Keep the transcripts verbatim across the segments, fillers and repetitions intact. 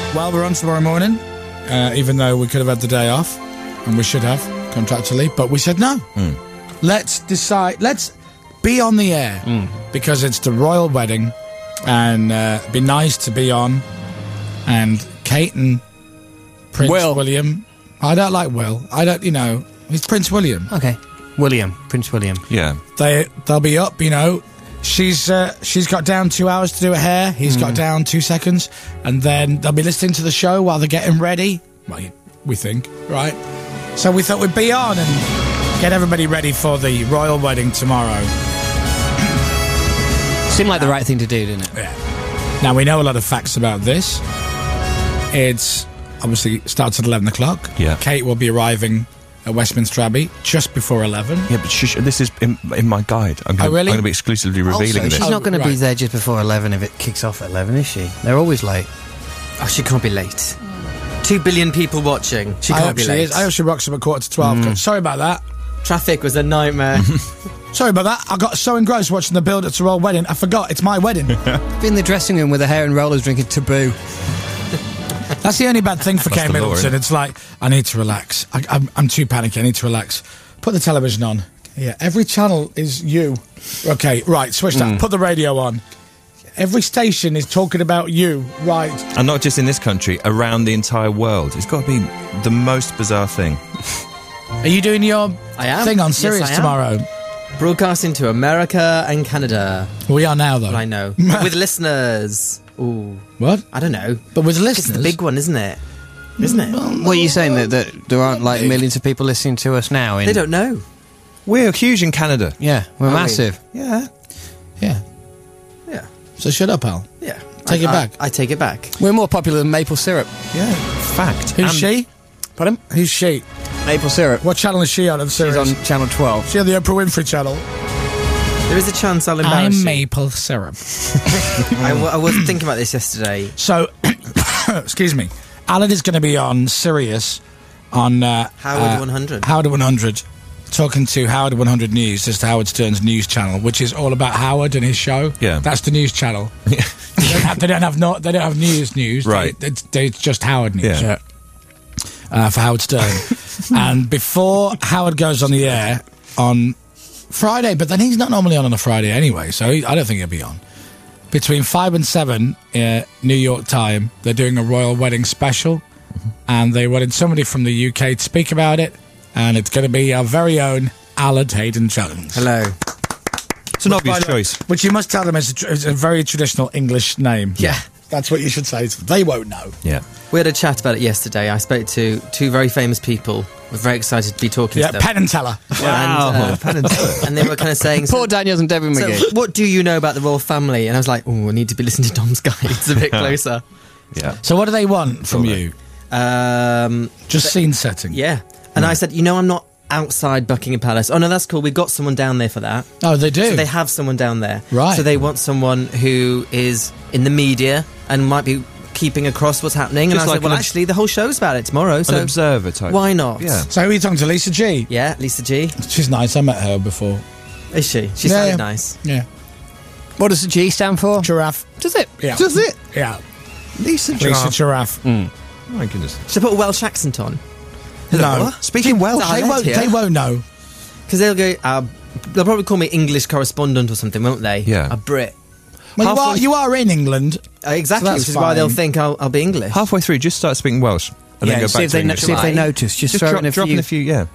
Well, we're on tomorrow morning, uh, even though we could have had the day off, and we should have, contractually, but we said no. Mm. Let's decide, let's be on the air, Mm. because it's the royal wedding, and uh, it'd be nice to be on, and Kate and Prince Will. William. I don't like Will. I don't, you know, he's Prince William. Okay. William. Prince William. Yeah. They, they'll be up, you know. She's uh, she's got down two hours to do her hair. He's got down two seconds. And then they'll be listening to the show while they're getting ready. Well, we think, right? So we thought we'd be on and get everybody ready for the royal wedding tomorrow. Seemed like the right thing to do, didn't it? Yeah. Now, we know a lot of facts about this. It's obviously starts at eleven o'clock. Yeah. Kate will be arriving at Westminster Abbey just before eleven. Yeah, but shush, this is in, in my guide. I'm going Oh, really? to be exclusively revealing Also, this. she's Oh, not going to be right. there just before eleven if it kicks off at eleven, is she? They're always late. Oh, she can't be late. Two billion people watching. She I can't hope be she late. is. I hope she rocks up at quarter to twelve. Sorry about that. Traffic was a nightmare. Sorry about that. I got so engrossed watching the build up to royal wedding, I forgot it's my wedding. Be in the dressing room with her hair and rollers drinking Taboo. That's the only bad thing for That's Kate the law, Middleton. isn't it? It's like, I need to relax. I, I'm, I'm too panicky. I need to relax. Put the television on. Yeah, every channel is you. Okay, right, switch that. Put the radio on. Every station is talking about you. Right. And not just in this country, around the entire world. It's got to be the most bizarre thing. Are you doing your I am. thing on Yes, Sirius I am. tomorrow? Broadcasting to America and Canada. We are now, though. Well, I know. But with listeners. Ooh. What? I don't know. But with It's listeners? the big one, isn't it? Isn't it? What are you saying, that, that there aren't like millions of people listening to us now? In, They don't know. We're huge in Canada. Yeah, we're Are we? massive. Yeah. Yeah. Yeah. So shut up, Al. Yeah. Take I, it I- back. I take it back. We're more popular than maple syrup. Yeah. Fact. Who's And- she? Pardon? Who's she? Maple syrup. What channel is she on? Of She's Sirius? on Channel twelve. She on the Oprah Winfrey channel. There is a chance I'll embarrass you. maple syrup. I, w- I was thinking about this yesterday. So, excuse me. Alan is going to be on Sirius on uh, Howard uh, one hundred. Howard one hundred, talking to Howard one hundred News, just Howard Stern's news channel, which is all about Howard and his show. Yeah. That's the news channel. they, don't have, they don't have no, they don't have news news. Right. They, it's, they, it's just Howard News. Yeah. Uh, for Howard Stern. And before Howard goes on the air on Friday, but then he's not normally on on a Friday anyway, so he, I don't think he'll be on. Between five and seven, uh, New York time, they're doing a royal wedding special, and they wanted somebody from the U K to speak about it, and it's going to be our very own Alan Hayden Jones. Hello. It's an obvious By the way, choice. Which you must tell them is a, tr- is a very traditional English name. Yeah. That's what you should say to them. They won't know. Yeah. We had a chat about it yesterday. I spoke to two very famous people. We're very excited to be talking Yeah, to them. Penn and Teller. And, uh, and they were kind of saying, Poor so, Daniels and Debbie so McGee. what do you know about the royal family? And I was like, oh, I need to be listening to Dom's guides a bit closer. Yeah. So what do they want from you? Um, Just scene setting? yeah. And I said, you know, I'm not outside Buckingham Palace. Oh, no, that's cool. We've got someone down there for that. Oh, they do? So they have someone down there. Right. So they want someone who is in the media and might be keeping across what's happening. Just and I like said, well, an obs- actually, the whole show's about it tomorrow. So An observer type. why not? Yeah. So who are you talking to? Lisa G? Yeah, Lisa G. She's nice. I met her before. Is she? She Yeah, sounded yeah. nice. Yeah. What does the G stand for? Giraffe. Does it? Yeah. Does it? Yeah. Lisa Lisa Giraffe. Oh my goodness. Should I put a Welsh accent on? No. Speaking Welsh. I They led won't, here. they won't know. Because they'll go, uh, they'll probably call me English correspondent or something, won't they? Yeah. A Brit. Well, you Halfway- are, you are in England. Uh, exactly, So that's which is why they'll fine. think I'll, I'll be English. Halfway through, just start speaking Welsh. And Yeah, then go see back if to they no- English. see if they July. notice. Just, Just throw drop, in a drop few. in a few, yeah.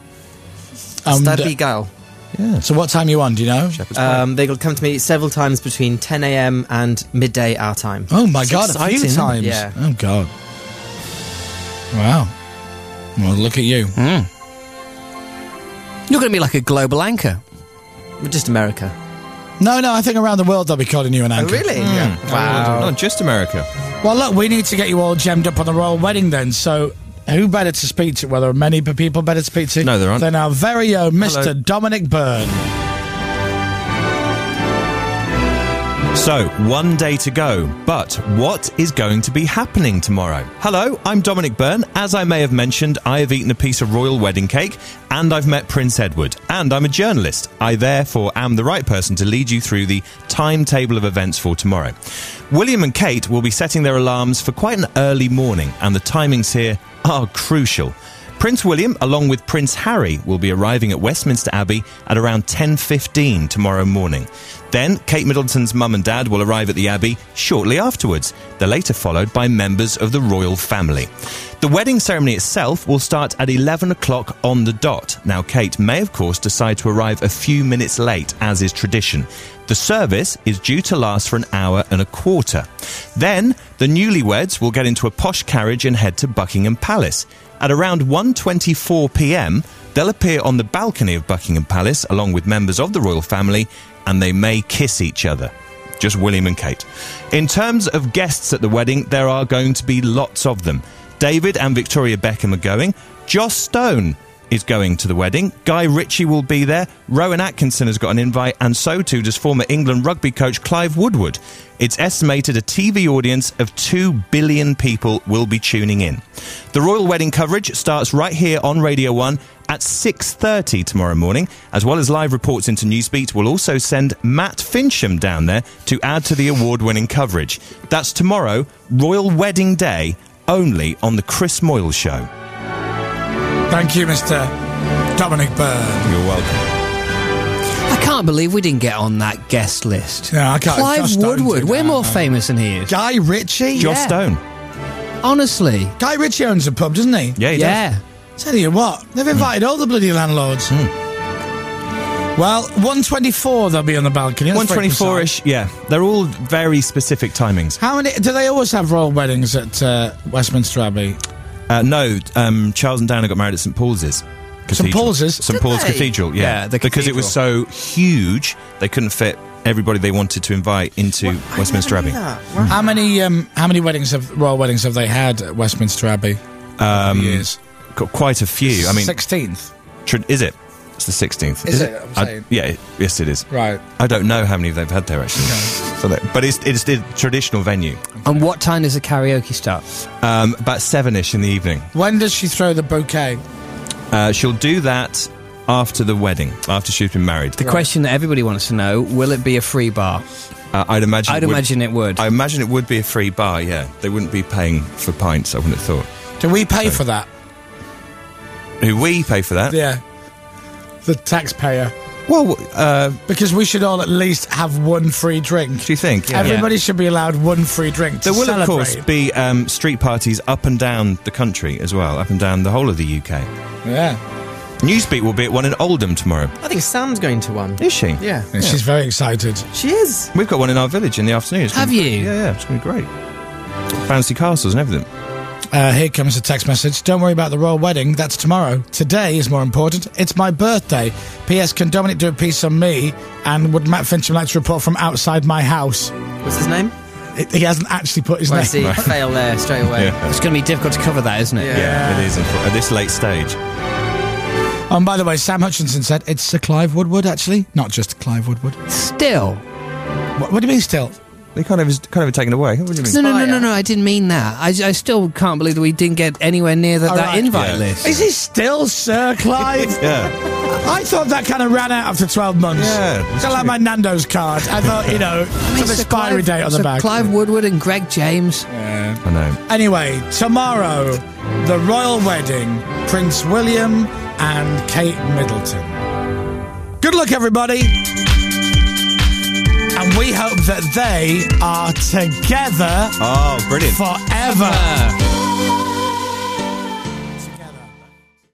Um, Stabby gal. Yeah. so what time are you on, do you know? Shepherd's Pie. Um, they'll come to me several times between ten a.m. and midday our time. Oh, my It's God, a exciting, few isn't it? times. Yeah. Oh, God. Wow. Well, look at you. Mm. You're going to be like a global anchor. Just America. No, no, I think around the world they'll be calling you an Oh, anchor. really? Yeah. Wow. Not just America. Well, look, we need to get you all gemmed up on the royal wedding then, so who better to speak to? Well, there are many people better to speak to No, there aren't. than our very own Mister Hello. Dominic Byrne. So, one day to go, but what is going to be happening tomorrow? Hello, I'm Dominic Byrne. As I may have mentioned, I have eaten a piece of royal wedding cake, and I've met Prince Edward, and I'm a journalist. I therefore am the right person to lead you through the timetable of events for tomorrow. William and Kate will be setting their alarms for quite an early morning, and the timings here are crucial. Prince William, along with Prince Harry, will be arriving at Westminster Abbey at around ten fifteen tomorrow morning. Then, Kate Middleton's mum and dad will arrive at the Abbey shortly afterwards. They're later followed by members of the royal family. The wedding ceremony itself will start at eleven o'clock on the dot. Now, Kate may, of course, decide to arrive a few minutes late, as is tradition. The service is due to last for an hour and a quarter. Then, the newlyweds will get into a posh carriage and head to Buckingham Palace. At around one twenty-four p.m, they'll appear on the balcony of Buckingham Palace along with members of the royal family, and they may kiss each other. Just William and Kate. In terms of guests at the wedding, there are going to be lots of them. David and Victoria Beckham are going. Joss Stone is going to the wedding. Guy Ritchie will be there. Rowan Atkinson has got an invite, and so too does former England rugby coach Clive Woodward. It's estimated a T V audience of two billion people will be tuning in. The royal wedding coverage starts right here on Radio one at six thirty tomorrow morning. As well as live reports into Newsbeat, we'll also send Matt Fincham down there to add to the award-winning coverage. That's tomorrow, Royal Wedding Day, only on the Chris Moyle Show. Thank you, Mister Dominic Byrne. You're welcome. I can't believe we didn't get on that guest list. Yeah, I can't. Clive Joss Stone Woodward. did We're that, more no. famous than he is. Guy Ritchie? Joss Yeah. Stone. Honestly. Guy Ritchie owns a pub, doesn't he? Yeah, he Yeah. Tell you what, they've invited all the bloody landlords. Well, one twenty-four they'll be on the balcony. does. That's one very twenty-four-ish, yeah. They're all very specific timings. How many? Do they always have royal weddings at uh, Westminster Abbey? Uh, no, um, Charles and Diana got married at St Paul's. Cathedral. Paul's? St Did Paul's they? Cathedral, yeah. Yeah, the because it was so huge, they couldn't fit everybody they wanted to invite into Westminster Abbey. How many? Um, how many weddings have royal weddings have they had at Westminster Abbey? Um, Years. Got quite a few. I mean, sixteenth. tr- is it? It's the sixteenth. Is it? I'm I- saying. yeah, it- yes, it is. Right. I don't know how many they've had there actually. So that, but it's it's the traditional venue. And what time does the karaoke start? Um, about seven-ish in the evening. When does she throw the bouquet? Uh, she'll do that after the wedding, after she's been married. The question that everybody wants to know, will it be a free bar? Uh, I'd imagine. I'd it would- imagine it would. I imagine it would be a free bar. Yeah, they wouldn't be paying for pints. I wouldn't have thought. Do we pay So- for that? Who we pay for that? Yeah. The taxpayer. Well, uh, Because we should all at least have one free drink. do you think? Yeah. Everybody should be allowed one free drink to There will, celebrate. of course, be um, street parties up and down the country as well, up and down the whole of the U K. Yeah. Newsbeat will be at one in Oldham tomorrow. I think Sam's going to one. Is she? Yeah. And she's very excited. She is. We've got one in our village in the afternoon. It's Have gonna- you? Yeah, yeah. It's going to be great. Fancy castles and everything. Uh, here comes a text message. Don't worry about the royal wedding. That's tomorrow. Today is more important. It's my birthday. P S. Can Dominic do a piece on me? And would Matt Fincham like to report from outside my house? What's his name? It, he hasn't actually put his Well, I name. see. Fail there straight away. Yeah. It's going to be difficult to cover that, isn't it? Yeah. Yeah, it is at this late stage. Oh, and by the way, Sam Hutchinson said it's Sir Clive Woodward, actually. Not just Clive Woodward. Still. What, what do you mean still? They kind of is kind of taken away. What do you mean? No, no, no, Fire. no, no, I didn't mean that. I, I still can't believe that we didn't get anywhere near the, All that right. invite Yeah. list. Is he still Sir Clive? Yeah. I thought that kind of ran out after twelve months. Yeah, It's that's like true. my Nando's card. I thought, you know, I mean, for the Sir expiry Clive- date on the Sir back. Clive Woodward and Greg James. Yeah. I know. Anyway, tomorrow, the royal wedding, Prince William and Kate Middleton. Good luck, everybody. And we hope that they are together Oh, brilliant. forever.